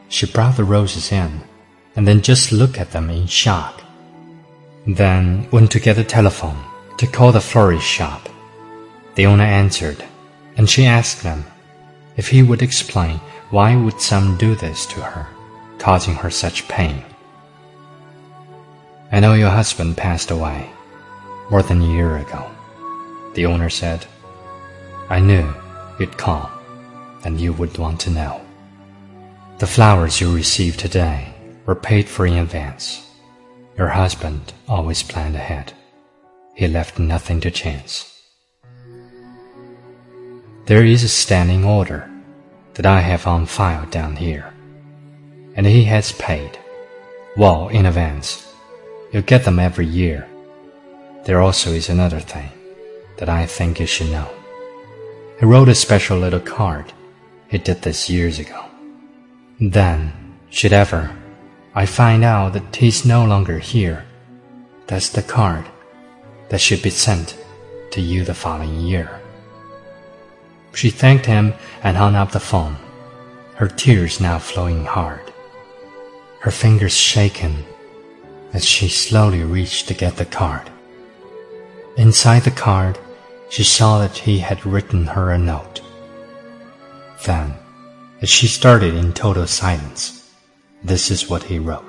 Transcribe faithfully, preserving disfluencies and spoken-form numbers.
She brought the roses in, and then just looked at them in shock. Then went to get the telephone to call the florist shop. The owner answered, and she asked him if he would explain why would some do this to her, causing her such pain. "I know your husband passed away more than a year ago," the owner said. "I knew you'd call and you would want to know. The flowers you received today were paid for in advance. Your husband always planned ahead. He left nothing to chance. There is a standing order that I have on file down here, and he has paid, well, in advance. You'll get them every year. There also is another thing that I think you should know. He wrote a special little card. He did this years ago. Then, should ever I find out that he's no longer here, that's the card that should be sent to you the following year." She thanked him and hung up the phone, her tears now flowing hard, her fingers shaken as she slowly reached to get the card. Inside the card, she saw that he had written her a note. Then, as she started in total silence, this is what he wrote.